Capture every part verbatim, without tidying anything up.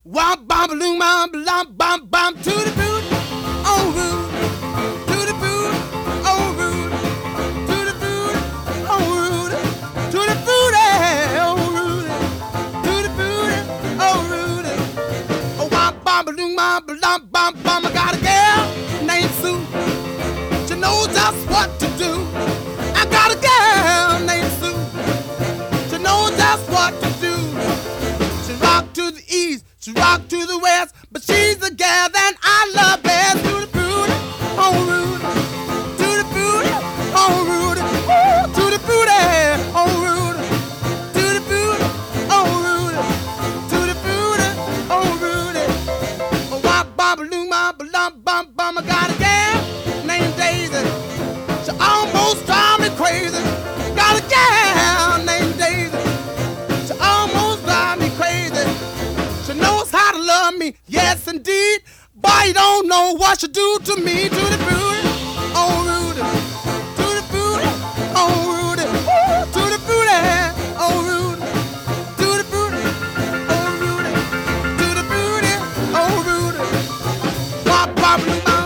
Womp bam loom bam blam bam bam to the boot, oh Rudy, to the boot, oh Rudy, to the boot, oh Rudy, to the booty, oh Rudy, to the booty, oh Rudy. Oh womp bam loom bam blam bam bam. I got a girl named Sue. She knows just what to do. I got a girl named Sue. She knows just what to do. She rock to the east. She rock to the west, but she's the gal that I love best. To the booty, oh Rudy, to the booty, oh Rudy, ooh, to the booty, oh Rudy, to the booty, oh Rudy, to the booty, oh Rudy. Oh, wop, bop, loom, bop, bum, bum, bum. I got a gal named Daisy. She almost drive me crazy. Got a gal named Daisy. She almost drive me crazy. She knows how to love me, yes indeed. Boy, you don't know what she do to me. To the booty, oh Rudy, to the booty, oh Rudy, ooh, to the booty, oh Rudy, to the booty, oh Rudy, to the booty, oh Rudy. Wop, wop, wop.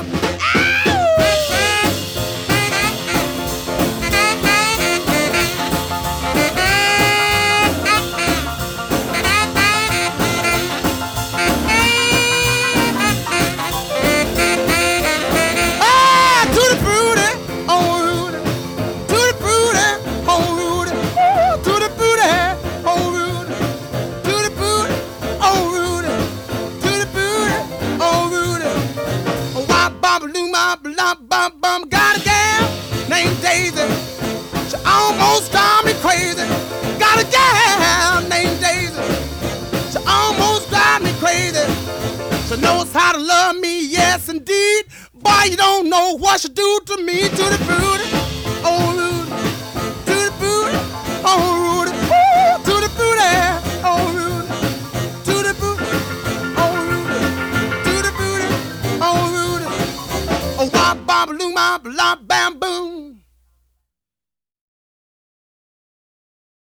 Bum, bum, bum. Got a gal named Daisy. She almost drive me crazy. Got a gal named Daisy. She almost drive me crazy. She knows how to love me, yes indeed. Boy, you don't know what she do to me. To the booty, oh Rudy, to the booty, oh Rudy, ooh, to the booty, oh Rudy, to the booty, oh Rudy, to the booty, oh Rudy. Oh, wop, bop, loom, bop, lop, bam, boom.